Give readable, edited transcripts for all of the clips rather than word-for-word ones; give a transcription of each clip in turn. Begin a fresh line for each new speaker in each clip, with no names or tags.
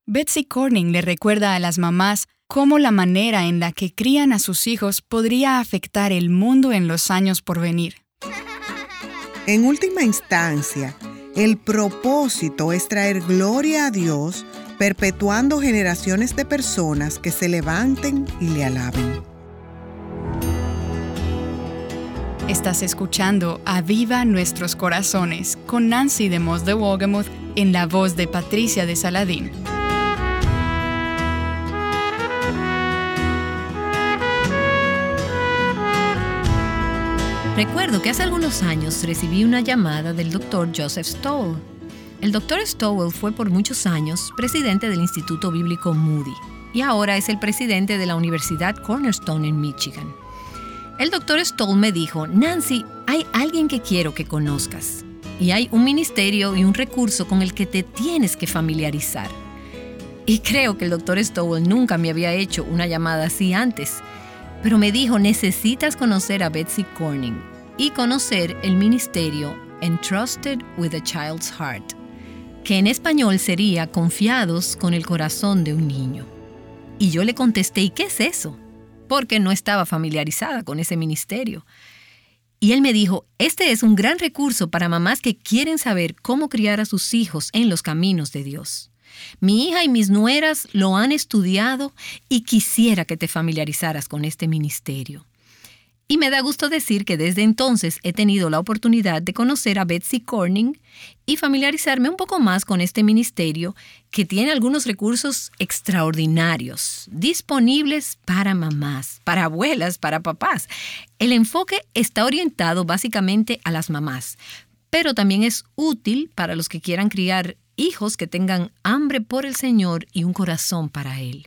Betsy Corning le recuerda a las mamás cómo la manera en la que crían a sus hijos podría afectar el mundo en los años por venir.
En última instancia, el propósito es traer gloria a Dios, perpetuando generaciones de personas que se levanten y le alaben.
Estás escuchando Aviva Nuestros Corazones con Nancy DeMoss de Wolgemuth en la voz de Patricia de Saladín.
Recuerdo que hace algunos años recibí una llamada del Dr. Joseph Stowell. El Dr. Stowell fue por muchos años presidente del Instituto Bíblico Moody y ahora es el presidente de la Universidad Cornerstone en Michigan. El Dr. Stowell me dijo: Nancy, hay alguien que quiero que conozcas y hay un ministerio y un recurso con el que te tienes que familiarizar. Y creo que el Dr. Stowell nunca me había hecho una llamada así antes, pero me dijo: necesitas conocer a Betsy Corning y conocer el ministerio Entrusted with a Child's Heart, que en español sería Confiados con el corazón de un niño. Y yo le contesté: ¿y qué es eso? Porque no estaba familiarizada con ese ministerio. Y él me dijo: este es un gran recurso para mamás que quieren saber cómo criar a sus hijos en los caminos de Dios. Mi hija y mis nueras lo han estudiado y quisiera que te familiarizaras con este ministerio. Y me da gusto decir que desde entonces he tenido la oportunidad de conocer a Betsy Corning y familiarizarme un poco más con este ministerio que tiene algunos recursos extraordinarios, disponibles para mamás, para abuelas, para papás. El enfoque está orientado básicamente a las mamás, pero también es útil para los que quieran criar hijos que tengan hambre por el Señor y un corazón para Él.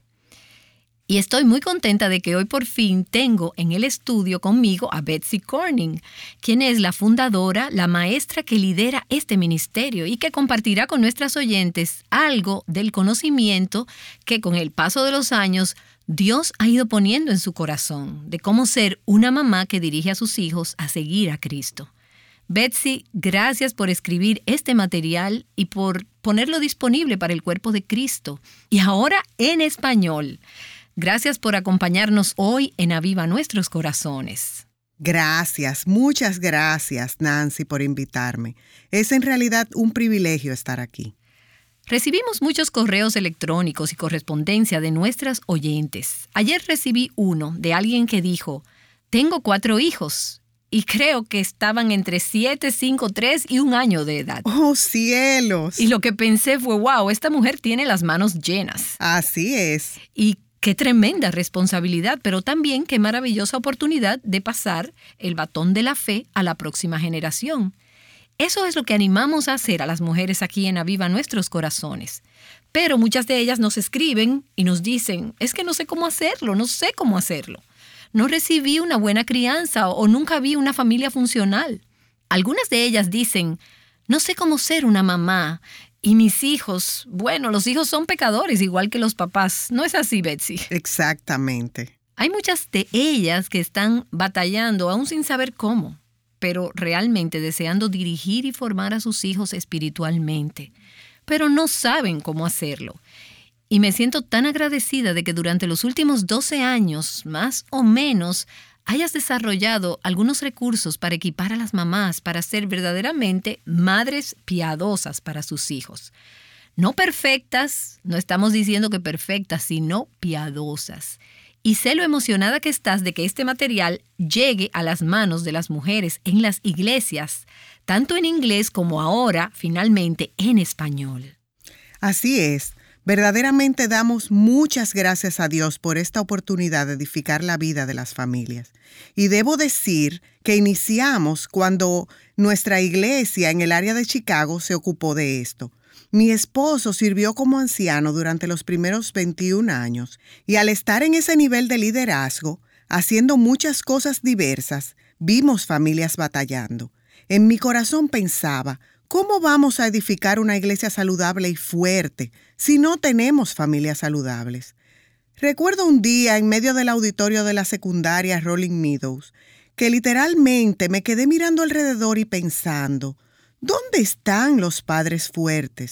Y estoy muy contenta de que hoy por fin tengo en el estudio conmigo a Betsy Corning, quien es la fundadora, la maestra que lidera este ministerio y que compartirá con nuestras oyentes algo del conocimiento que con el paso de los años Dios ha ido poniendo en su corazón, de cómo ser una mamá que dirige a sus hijos a seguir a Cristo. Betsy, gracias por escribir este material y por ponerlo disponible para el cuerpo de Cristo, y ahora en español. Gracias por acompañarnos hoy en Aviva Nuestros Corazones.
Gracias, muchas gracias, Nancy, por invitarme. Es en realidad un privilegio estar aquí.
Recibimos muchos correos electrónicos y correspondencia de nuestras oyentes. Ayer recibí uno de alguien que dijo: tengo 4 hijos. Y creo que estaban entre 7, 5, 3 y 1 año de edad.
¡Oh, cielos!
Y lo que pensé fue: wow, esta mujer tiene las manos llenas.
Así es.
Y qué tremenda responsabilidad, pero también qué maravillosa oportunidad de pasar el batón de la fe a la próxima generación. Eso es lo que animamos a hacer a las mujeres aquí en Aviva Nuestros Corazones. Pero muchas de ellas nos escriben y nos dicen: es que no sé cómo hacerlo, no sé cómo hacerlo. No recibí una buena crianza o nunca vi una familia funcional. Algunas de ellas dicen: no sé cómo ser una mamá. Y mis hijos, bueno, los hijos son pecadores igual que los papás. ¿No es así, Betsy?
Exactamente.
Hay muchas de ellas que están batallando aún sin saber cómo, pero realmente deseando dirigir y formar a sus hijos espiritualmente, pero no saben cómo hacerlo. Y me siento tan agradecida de que durante los últimos 12 años, más o menos, hayas desarrollado algunos recursos para equipar a las mamás para ser verdaderamente madres piadosas para sus hijos. No perfectas, no estamos diciendo que perfectas, sino piadosas. Y sé lo emocionada que estás de que este material llegue a las manos de las mujeres en las iglesias, tanto en inglés como ahora, finalmente, en español.
Así es. Verdaderamente damos muchas gracias a Dios por esta oportunidad de edificar la vida de las familias. Y debo decir que iniciamos cuando nuestra iglesia en el área de Chicago se ocupó de esto. Mi esposo sirvió como anciano durante los primeros 21 años y al estar en ese nivel de liderazgo, haciendo muchas cosas diversas, vimos familias batallando. En mi corazón pensaba: ¿cómo vamos a edificar una iglesia saludable y fuerte si no tenemos familias saludables? Recuerdo un día en medio del auditorio de la secundaria Rolling Meadows que literalmente me quedé mirando alrededor y pensando: ¿dónde están los padres fuertes?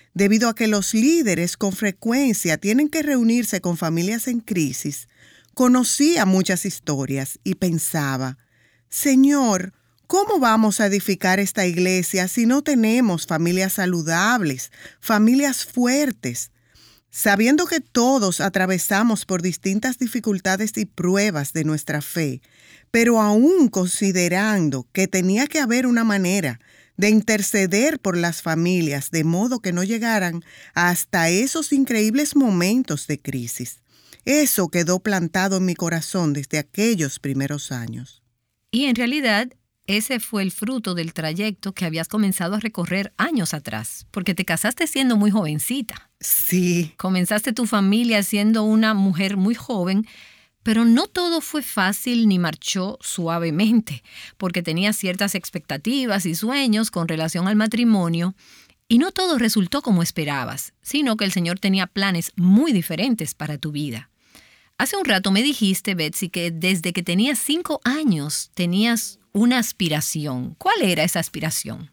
debido a que los líderes con frecuencia tienen que reunirse con familias en crisis, conocía muchas historias y pensaba, Señor, ¿cómo vamos a edificar esta iglesia si no tenemos familias saludables, familias fuertes? Sabiendo que todos atravesamos por distintas dificultades y pruebas de nuestra fe, pero aún considerando que tenía que haber una manera de interceder por las familias de modo que no llegaran hasta esos increíbles momentos de crisis. Eso quedó plantado en mi corazón desde aquellos primeros años.
Y en realidad, ese fue el fruto del trayecto que habías comenzado a recorrer años atrás, porque te casaste siendo muy jovencita.
Sí.
Comenzaste tu familia siendo una mujer muy joven, pero no todo fue fácil ni marchó suavemente, porque tenías ciertas expectativas y sueños con relación al matrimonio, y no todo resultó como esperabas, sino que el Señor tenía planes muy diferentes para tu vida. Hace un rato me dijiste, Betsy, que desde que tenías 5 años tenías una aspiración. ¿Cuál era esa aspiración?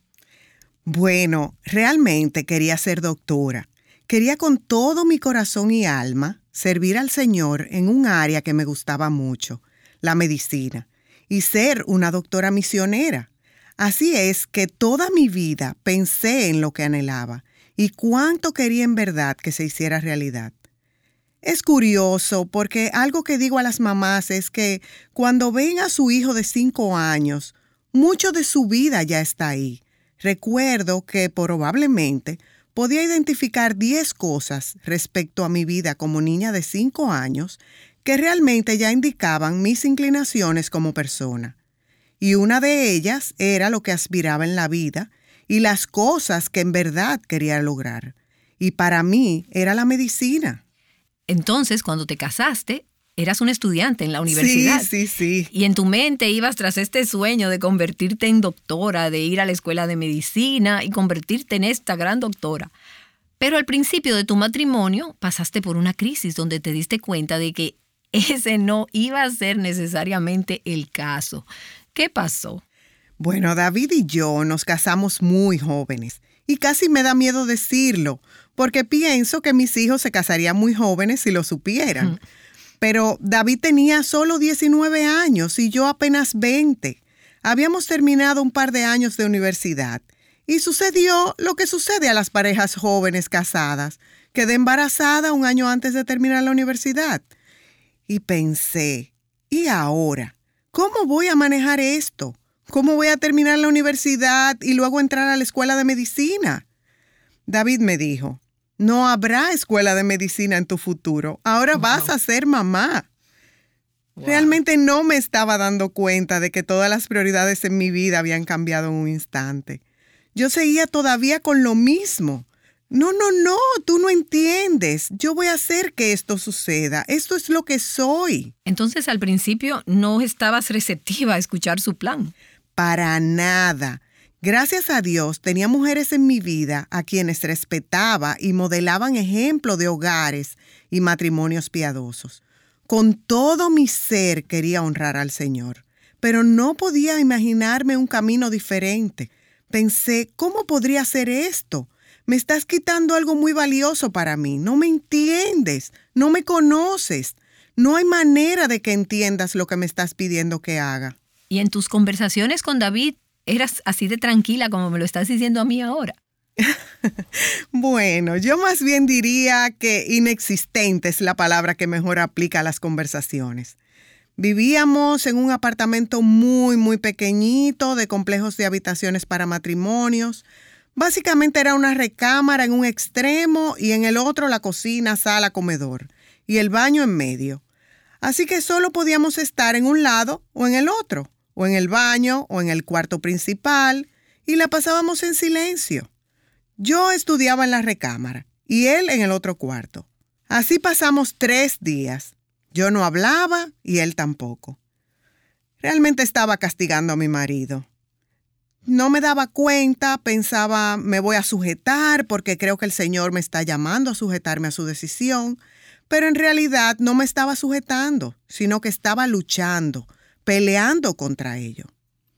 Bueno, realmente quería ser doctora. Quería con todo mi corazón y alma servir al Señor en un área que me gustaba mucho, la medicina, y ser una doctora misionera. Así es que toda mi vida pensé en lo que anhelaba y cuánto quería en verdad que se hiciera realidad. Es curioso porque algo que digo a las mamás es que cuando ven a su hijo de 5 años, mucho de su vida ya está ahí. Recuerdo que probablemente podía identificar 10 cosas respecto a mi vida como niña de 5 años que realmente ya indicaban mis inclinaciones como persona. Y una de ellas era lo que aspiraba en la vida y las cosas que en verdad quería lograr. Y para mí era la medicina.
Entonces, cuando te casaste, eras un estudiante en la universidad.
Sí.
Y en tu mente ibas tras este sueño de convertirte en doctora, de ir a la escuela de medicina y convertirte en esta gran doctora. Pero al principio de tu matrimonio pasaste por una crisis donde te diste cuenta de que ese no iba a ser necesariamente el caso. ¿Qué pasó?
Bueno, David y yo nos casamos muy jóvenes y casi me da miedo decirlo, porque pienso que mis hijos se casarían muy jóvenes si lo supieran. Pero David tenía solo 19 años y yo apenas 20. Habíamos terminado un par de años de universidad y sucedió lo que sucede a las parejas jóvenes casadas. Quedé embarazada un año antes de terminar la universidad. Y pensé, ¿y ahora? ¿Cómo voy a manejar esto? ¿Cómo voy a terminar la universidad y luego entrar a la escuela de medicina? David me dijo, no habrá escuela de medicina en tu futuro. Ahora vas a ser mamá. Wow. Realmente no me estaba dando cuenta de que todas las prioridades en mi vida habían cambiado en un instante. Yo seguía todavía con lo mismo. No, tú no entiendes. Yo voy a hacer que esto suceda. Esto es lo que soy.
Entonces, al principio, no estabas receptiva a escuchar su plan.
Para nada. Gracias a Dios, tenía mujeres en mi vida a quienes respetaba y modelaban ejemplo de hogares y matrimonios piadosos. Con todo mi ser quería honrar al Señor, pero no podía imaginarme un camino diferente. Pensé, ¿cómo podría hacer esto? Me estás quitando algo muy valioso para mí. No me entiendes, no me conoces. No hay manera de que entiendas lo que me estás pidiendo que haga.
Y en tus conversaciones con David, ¿eras así de tranquila como me lo estás diciendo a mí ahora?
Bueno, yo más bien diría que inexistente es la palabra que mejor aplica a las conversaciones. Vivíamos en un apartamento muy pequeñito de complejos de habitaciones para matrimonios. Básicamente era una recámara en un extremo y en el otro la cocina, sala, comedor y el baño en medio. Así que solo podíamos estar en un lado o en el otro, o en el baño o en el cuarto principal, y la pasábamos en silencio. Yo estudiaba en la recámara y él en el otro cuarto. Así pasamos 3 días. Yo no hablaba y él tampoco. Realmente estaba castigando a mi marido. No me daba cuenta, pensaba, me voy a sujetar porque creo que el Señor me está llamando a sujetarme a su decisión, pero en realidad no me estaba sujetando, sino que estaba luchando, peleando contra ello.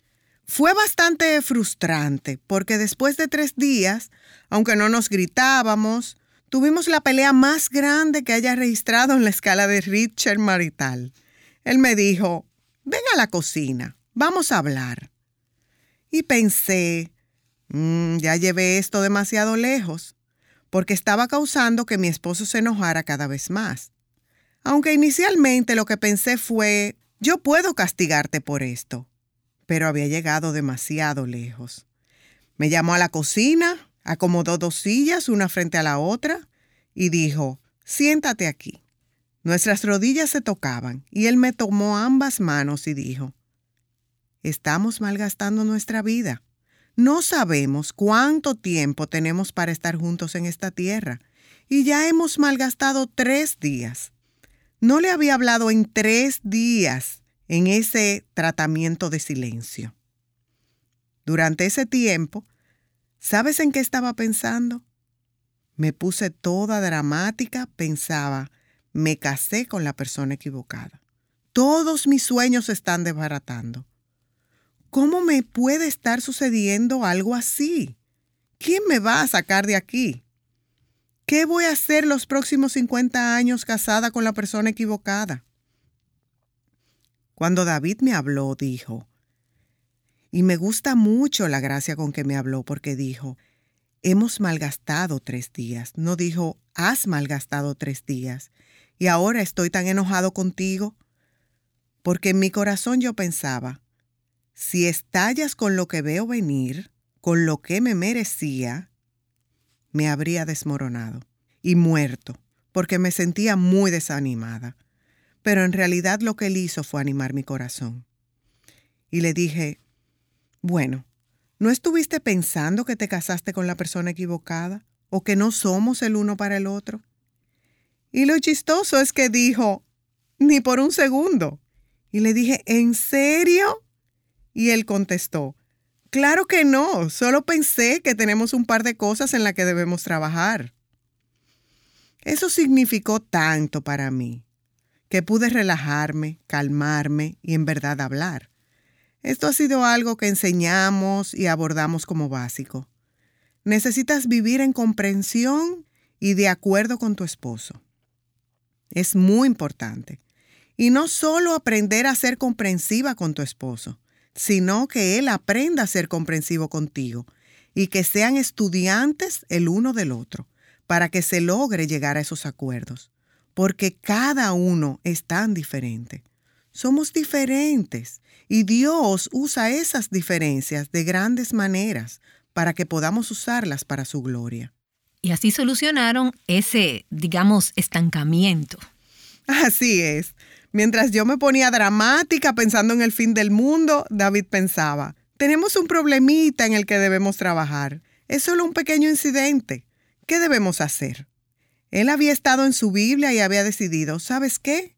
Fue bastante frustrante porque después de 3 días, aunque no nos gritábamos, tuvimos la pelea más grande que haya registrado en la escala de Richter marital. Él me dijo, ven a la cocina, vamos a hablar. Y pensé, ya llevé esto demasiado lejos, porque estaba causando que mi esposo se enojara cada vez más. Aunque inicialmente lo que pensé fue, yo puedo castigarte por esto, pero había llegado demasiado lejos. Me llamó a la cocina, acomodó 2 sillas, una frente a la otra, y dijo, siéntate aquí. Nuestras rodillas se tocaban, y él me tomó ambas manos y dijo, estamos malgastando nuestra vida. No sabemos cuánto tiempo tenemos para estar juntos en esta tierra, y ya hemos malgastado 3 días. No le había hablado en 3 días en ese tratamiento de silencio. Durante ese tiempo, ¿sabes en qué estaba pensando? Me puse toda dramática, pensaba, me casé con la persona equivocada. Todos mis sueños se están desbaratando. ¿Cómo me puede estar sucediendo algo así? ¿Quién me va a sacar de aquí? ¿Qué voy a hacer los próximos 50 años casada con la persona equivocada? Cuando David me habló, dijo, y me gusta mucho la gracia con que me habló porque dijo, hemos malgastado 3 días. No dijo, has malgastado 3 días. Y ahora estoy tan enojado contigo. Porque en mi corazón yo pensaba, si estallas con lo que veo venir, con lo que me merecía, me habría desmoronado y muerto, porque me sentía muy desanimada. Pero en realidad lo que él hizo fue animar mi corazón. Y le dije, bueno, ¿no estuviste pensando que te casaste con la persona equivocada o que no somos el uno para el otro? Y lo chistoso es que dijo, ni por un segundo. Y le dije, ¿en serio? Y él contestó, claro que no, solo pensé que tenemos un par de cosas en las que debemos trabajar. Eso significó tanto para mí, que pude relajarme, calmarme y en verdad hablar. Esto ha sido algo que enseñamos y abordamos como básico. Necesitas vivir en comprensión y de acuerdo con tu esposo. Es muy importante. Y no solo aprender a ser comprensiva con tu esposo, sino que él aprenda a ser comprensivo contigo y que sean estudiantes el uno del otro para que se logre llegar a esos acuerdos. Porque cada uno es tan diferente. Somos diferentes y Dios usa esas diferencias de grandes maneras para que podamos usarlas para su gloria.
Y así solucionaron ese, estancamiento.
Así es. Mientras yo me ponía dramática pensando en el fin del mundo, David pensaba, tenemos un problemita en el que debemos trabajar. Es solo un pequeño incidente. ¿Qué debemos hacer? Él había estado en su Biblia y había decidido, ¿sabes qué?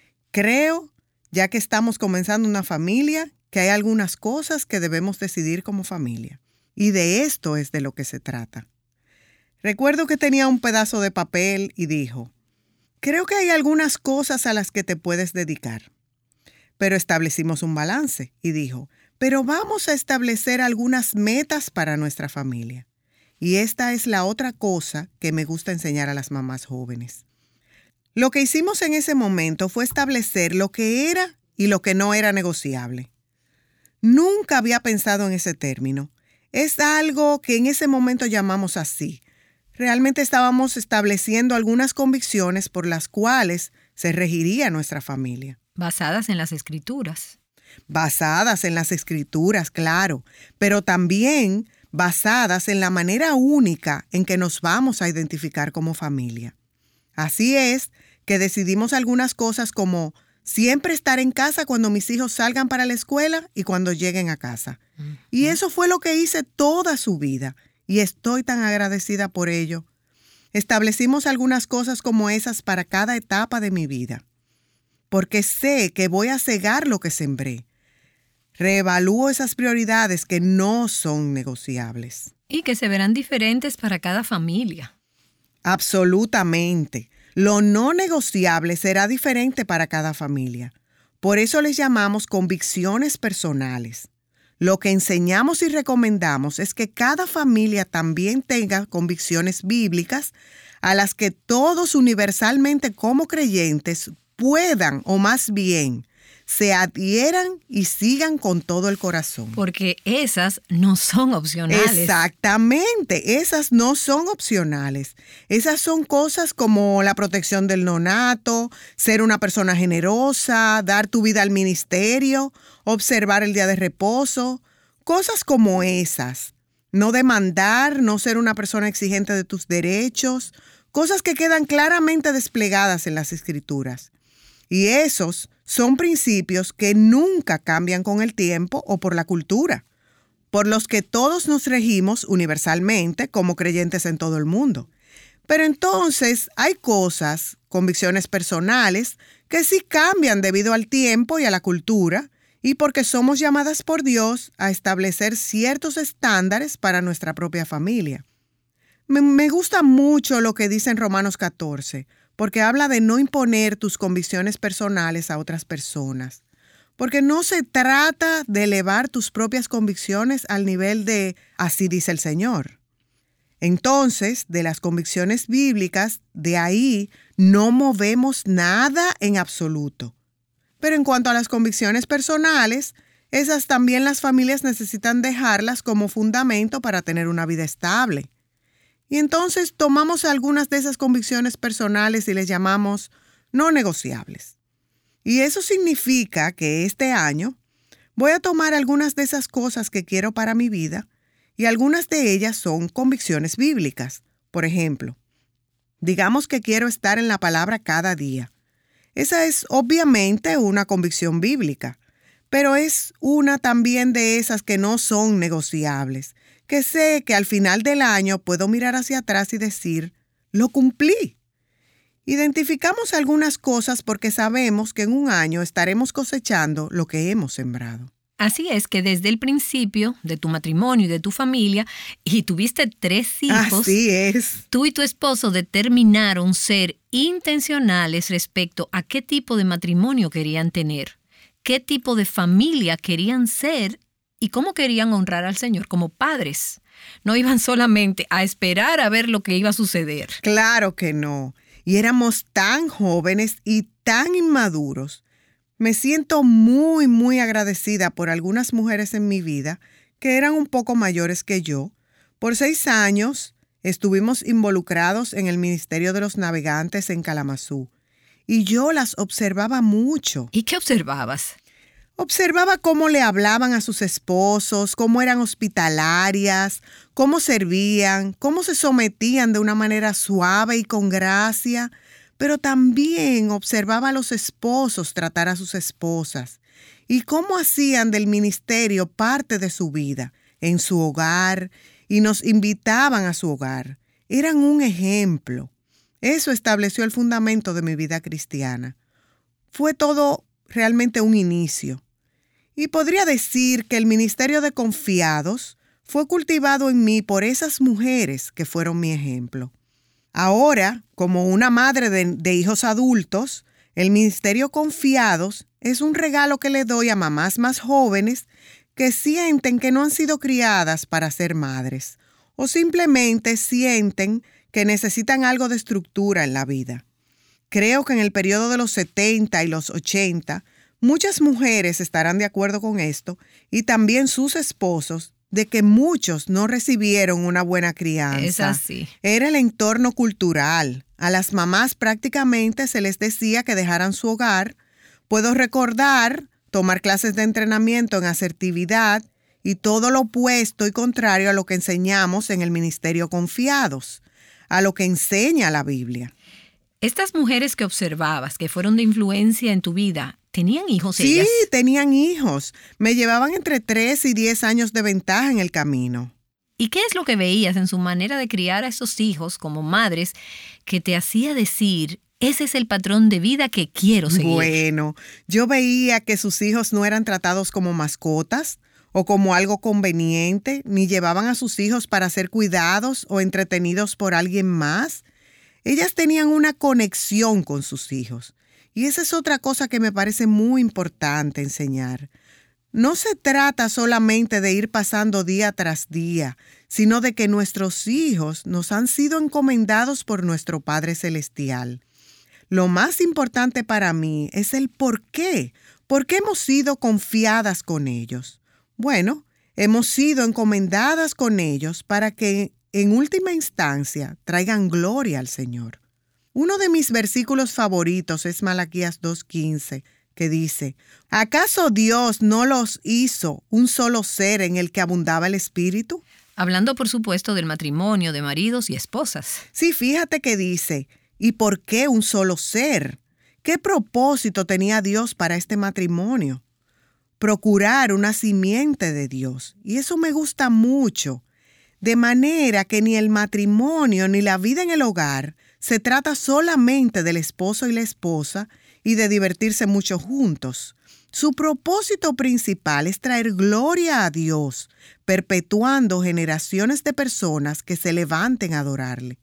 Creo, ya que estamos comenzando una familia, que hay algunas cosas que debemos decidir como familia. Y de esto es de lo que se trata. Recuerdo que tenía un pedazo de papel y dijo, creo que hay algunas cosas a las que te puedes dedicar. Pero establecimos un balance y dijo, pero vamos a establecer algunas metas para nuestra familia. Y esta es la otra cosa que me gusta enseñar a las mamás jóvenes. Lo que hicimos en ese momento fue establecer lo que era y lo que no era negociable. Nunca había pensado en ese término. Es algo que en ese momento llamamos así. Realmente estábamos estableciendo algunas convicciones por las cuales se regiría nuestra familia.
Basadas en las Escrituras.
Basadas en las Escrituras, claro, pero también basadas en la manera única en que nos vamos a identificar como familia. Así es que decidimos algunas cosas como siempre estar en casa cuando mis hijos salgan para la escuela y cuando lleguen a casa. Y eso fue lo que hice toda su vida y estoy tan agradecida por ello. Establecimos algunas cosas como esas para cada etapa de mi vida, porque sé que voy a cegar lo que sembré. Reevalúo esas prioridades que no son negociables.
Y que se verán diferentes para cada familia.
Absolutamente. Lo no negociable será diferente para cada familia. Por eso les llamamos convicciones personales. Lo que enseñamos y recomendamos es que cada familia también tenga convicciones bíblicas a las que todos universalmente como creyentes puedan, o más bien, se adhieran y sigan con todo el corazón.
Porque esas no son opcionales.
Exactamente, esas no son opcionales. Esas son cosas como la protección del nonato, ser una persona generosa, dar tu vida al ministerio, observar el día de reposo, cosas como esas. No demandar, no ser una persona exigente de tus derechos, cosas que quedan claramente desplegadas en las Escrituras. Y esos son principios que nunca cambian con el tiempo o por la cultura, por los que todos nos regimos universalmente como creyentes en todo el mundo. Pero entonces hay cosas, convicciones personales, que sí cambian debido al tiempo y a la cultura, y porque somos llamadas por Dios a establecer ciertos estándares para nuestra propia familia. Me gusta mucho lo que dice en Romanos 14, porque habla de no imponer tus convicciones personales a otras personas. Porque no se trata de elevar tus propias convicciones al nivel de así dice el Señor. Entonces, de las convicciones bíblicas, de ahí no movemos nada en absoluto. Pero en cuanto a las convicciones personales, esas también las familias necesitan dejarlas como fundamento para tener una vida estable. Y entonces tomamos algunas de esas convicciones personales y les llamamos no negociables. Y eso significa que este año voy a tomar algunas de esas cosas que quiero para mi vida y algunas de ellas son convicciones bíblicas. Por ejemplo, digamos que quiero estar en la palabra cada día. Esa es obviamente una convicción bíblica, pero es una también de esas que no son negociables, que sé que al final del año puedo mirar hacia atrás y decir, lo cumplí. Identificamos algunas cosas porque sabemos que en un año estaremos cosechando lo que hemos sembrado.
Así es que desde el principio de tu matrimonio y de tu familia, y tuviste 3 hijos,
así es.
Tú y tu esposo determinaron ser intencionales respecto a qué tipo de matrimonio querían tener, qué tipo de familia querían ser y cómo querían honrar al Señor como padres. No iban solamente a esperar a ver lo que iba a suceder.
Claro que no. Y éramos tan jóvenes y tan inmaduros. Me siento muy, muy agradecida por algunas mujeres en mi vida que eran un poco mayores que yo. Por 6 años estuvimos involucrados en el Ministerio de los Navegantes en Kalamazoo. Y yo las observaba mucho.
¿Y qué observabas?
Observaba cómo le hablaban a sus esposos, cómo eran hospitalarias, cómo servían, cómo se sometían de una manera suave y con gracia, pero también observaba a los esposos tratar a sus esposas y cómo hacían del ministerio parte de su vida, en su hogar, y nos invitaban a su hogar. Eran un ejemplo. Eso estableció el fundamento de mi vida cristiana. Fue todo realmente un inicio. Y podría decir que el ministerio de confiados fue cultivado en mí por esas mujeres que fueron mi ejemplo. Ahora, como una madre de hijos adultos, el ministerio confiados es un regalo que le doy a mamás más jóvenes que sienten que no han sido criadas para ser madres o simplemente sienten que necesitan algo de estructura en la vida. Creo que en el periodo de los 70 y los 80, muchas mujeres estarán de acuerdo con esto y también sus esposos de que muchos no recibieron una buena crianza.
Es así.
Era el entorno cultural. A las mamás prácticamente se les decía que dejaran su hogar. Puedo recordar tomar clases de entrenamiento en asertividad y todo lo opuesto y contrario a lo que enseñamos en el Ministerio Confiados, a lo que enseña la Biblia.
Estas mujeres que observabas, que fueron de influencia en tu vida, ¿tenían hijos ellas?
Sí, tenían hijos. Me llevaban entre 3 y 10 años de ventaja en el camino.
¿Y qué es lo que veías en su manera de criar a esos hijos como madres que te hacía decir, ese es el patrón de vida que quiero seguir?
Bueno, yo veía que sus hijos no eran tratados como mascotas o como algo conveniente, ni llevaban a sus hijos para ser cuidados o entretenidos por alguien más. Ellas tenían una conexión con sus hijos. Y esa es otra cosa que me parece muy importante enseñar. No se trata solamente de ir pasando día tras día, sino de que nuestros hijos nos han sido encomendados por nuestro Padre Celestial. Lo más importante para mí es el por qué. ¿Por qué hemos sido confiadas con ellos? Bueno, hemos sido encomendadas con ellos para que, en última instancia, traigan gloria al Señor. Uno de mis versículos favoritos es Malaquías 2:15, que dice: ¿acaso Dios no los hizo un solo ser en el que abundaba el Espíritu?
Hablando, por supuesto, del matrimonio de maridos y esposas.
Sí, fíjate que dice, ¿y por qué un solo ser? ¿Qué propósito tenía Dios para este matrimonio? Procurar una simiente de Dios. Y eso me gusta mucho. De manera que ni el matrimonio ni la vida en el hogar se trata solamente del esposo y la esposa y de divertirse mucho juntos. Su propósito principal es traer gloria a Dios, perpetuando generaciones de personas que se levanten a adorarle.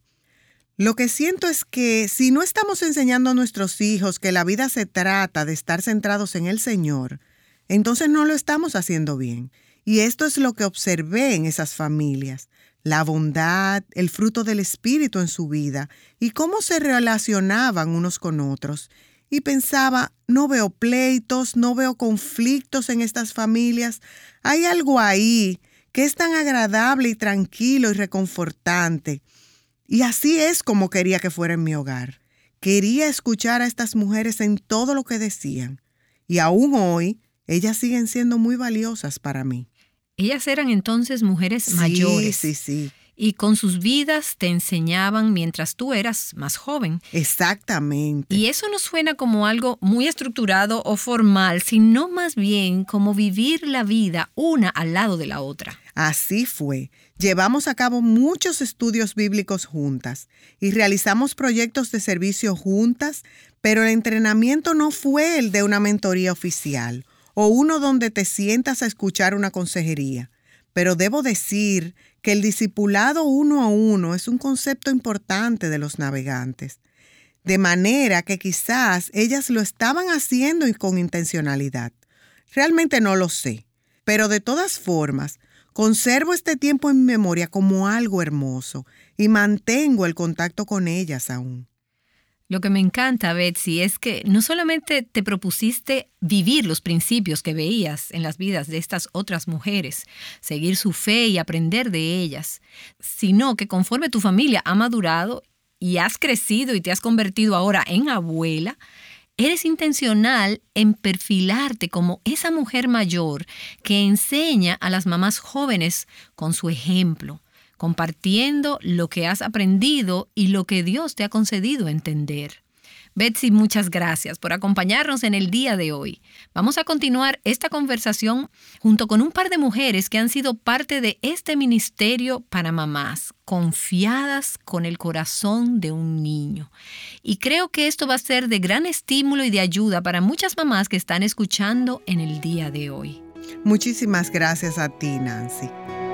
Lo que siento es que si no estamos enseñando a nuestros hijos que la vida se trata de estar centrados en el Señor, entonces no lo estamos haciendo bien. Y esto es lo que observé en esas familias: la bondad, el fruto del Espíritu en su vida y cómo se relacionaban unos con otros. Y pensaba, no veo pleitos, no veo conflictos en estas familias. Hay algo ahí que es tan agradable y tranquilo y reconfortante. Y así es como quería que fuera en mi hogar. Quería escuchar a estas mujeres en todo lo que decían. Y aún hoy, ellas siguen siendo muy valiosas para mí.
Ellas eran entonces mujeres mayores.
Sí.
Y con sus vidas te enseñaban mientras tú eras más joven.
Exactamente.
Y eso no suena como algo muy estructurado o formal, sino más bien como vivir la vida una al lado de la otra.
Así fue. Llevamos a cabo muchos estudios bíblicos juntas y realizamos proyectos de servicio juntas, pero el entrenamiento no fue el de una mentoría oficial o uno donde te sientas a escuchar una consejería. Pero debo decir que el discipulado uno a uno es un concepto importante de los navegantes. De manera que quizás ellas lo estaban haciendo y con intencionalidad. Realmente no lo sé. Pero de todas formas, conservo este tiempo en mi memoria como algo hermoso y mantengo el contacto con ellas aún.
Lo que me encanta, Betsy, es que no solamente te propusiste vivir los principios que veías en las vidas de estas otras mujeres, seguir su fe y aprender de ellas, sino que conforme tu familia ha madurado y has crecido y te has convertido ahora en abuela, eres intencional en perfilarte como esa mujer mayor que enseña a las mamás jóvenes con su ejemplo, compartiendo lo que has aprendido y lo que Dios te ha concedido entender. Betsy, muchas gracias por acompañarnos en el día de hoy. Vamos a continuar esta conversación junto con un par de mujeres que han sido parte de este ministerio para mamás, confiadas con el corazón de un niño. Y creo que esto va a ser de gran estímulo y de ayuda para muchas mamás que están escuchando en el día de hoy.
Muchísimas gracias a ti, Nancy.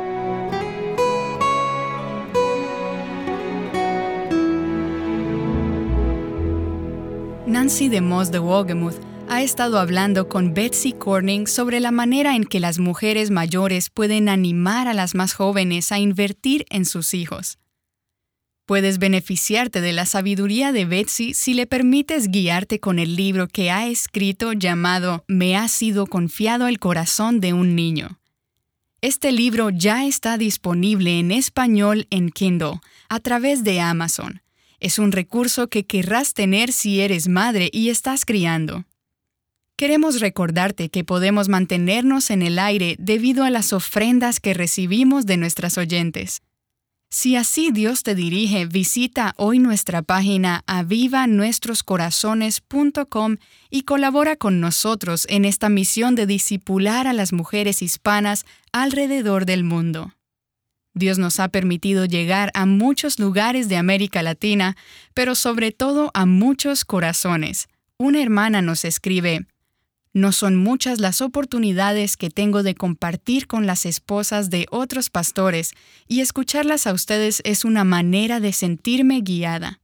Nancy DeMoss de Wolgemuth ha estado hablando con Betsy Corning sobre la manera en que las mujeres mayores pueden animar a las más jóvenes a invertir en sus hijos. Puedes beneficiarte de la sabiduría de Betsy si le permites guiarte con el libro que ha escrito llamado Me ha sido confiado el corazón de un niño. Este libro ya está disponible en español en Kindle a través de Amazon. Es un recurso que querrás tener si eres madre y estás criando. Queremos recordarte que podemos mantenernos en el aire debido a las ofrendas que recibimos de nuestras oyentes. Si así Dios te dirige, visita hoy nuestra página avivanuestroscorazones.com y colabora con nosotros en esta misión de discipular a las mujeres hispanas alrededor del mundo. Dios nos ha permitido llegar a muchos lugares de América Latina, pero sobre todo a muchos corazones. Una hermana nos escribe: no son muchas las oportunidades que tengo de compartir con las esposas de otros pastores, y escucharlas a ustedes es una manera de sentirme guiada.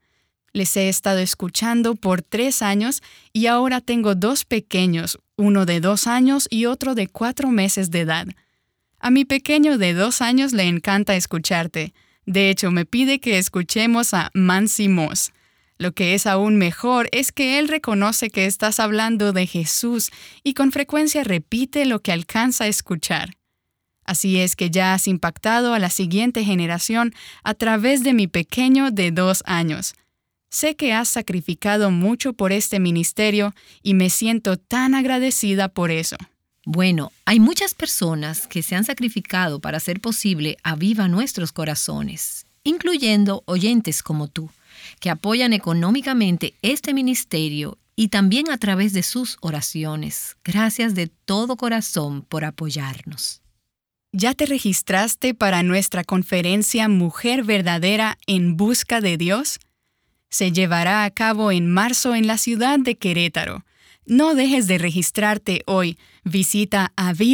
Les he estado escuchando por 3 años y ahora tengo 2 pequeños, uno de 2 años y otro de 4 meses de edad. A mi pequeño de 2 años le encanta escucharte. De hecho, me pide que escuchemos a Mansi Moss. Lo que es aún mejor es que él reconoce que estás hablando de Jesús y con frecuencia repite lo que alcanza a escuchar. Así es que ya has impactado a la siguiente generación a través de mi pequeño de 2 años. Sé que has sacrificado mucho por este ministerio y me siento tan agradecida por eso.
Bueno, hay muchas personas que se han sacrificado para hacer posible Aviva Nuestros Corazones, incluyendo oyentes como tú, que apoyan económicamente este ministerio y también a través de sus oraciones. Gracias de todo corazón por apoyarnos.
¿Ya te registraste para nuestra conferencia Mujer Verdadera en Busca de Dios? Se llevará a cabo en marzo en la ciudad de Querétaro. No dejes de registrarte hoy. Visita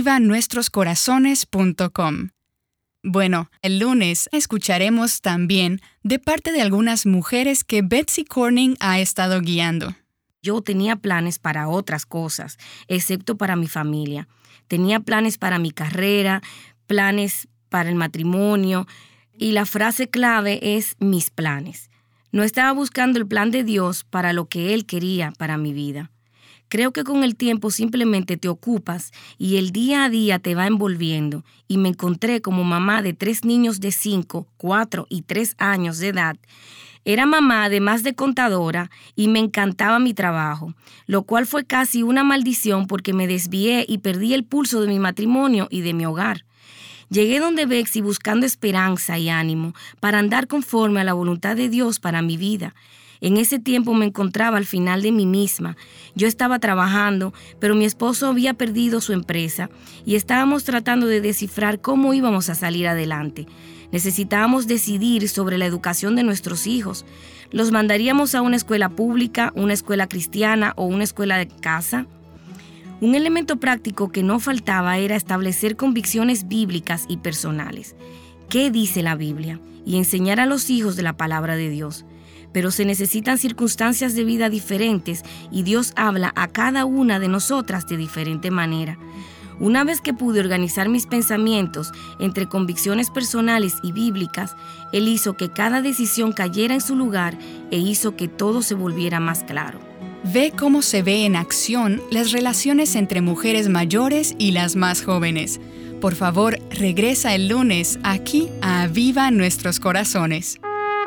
avivanuestroscorazones.com. Bueno, el lunes escucharemos también de parte de algunas mujeres que Betsy Corning ha estado guiando.
Yo tenía planes para otras cosas, excepto para mi familia. Tenía planes para mi carrera, planes para el matrimonio, y la frase clave es mis planes. No estaba buscando el plan de Dios para lo que Él quería para mi vida. Creo que con el tiempo simplemente te ocupas y el día a día te va envolviendo, y me encontré como mamá de 3 niños de 5, 4 y 3 años de edad. Era mamá además de contadora y me encantaba mi trabajo, lo cual fue casi una maldición porque me desvié y perdí el pulso de mi matrimonio y de mi hogar. Llegué donde Betsy buscando esperanza y ánimo para andar conforme a la voluntad de Dios para mi vida. En ese tiempo me encontraba al final de mí misma. Yo estaba trabajando, pero mi esposo había perdido su empresa y estábamos tratando de descifrar cómo íbamos a salir adelante. Necesitábamos decidir sobre la educación de nuestros hijos. ¿Los mandaríamos a una escuela pública, una escuela cristiana o una escuela de casa? Un elemento práctico que no faltaba era establecer convicciones bíblicas y personales. ¿Qué dice la Biblia? Y enseñar a los hijos de la palabra de Dios. Pero se necesitan circunstancias de vida diferentes y Dios habla a cada una de nosotras de diferente manera. Una vez que pude organizar mis pensamientos entre convicciones personales y bíblicas, Él hizo que cada decisión cayera en su lugar e hizo que todo se volviera más claro.
Ve cómo se ve en acción las relaciones entre mujeres mayores y las más jóvenes. Por favor, regresa el lunes aquí a Aviva Nuestros Corazones.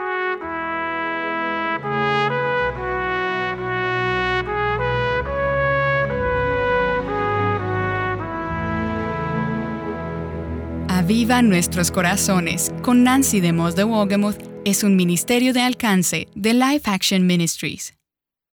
Aviva Nuestros Corazones con Nancy DeMoss de Wogemuth es un ministerio de alcance de Life Action Ministries.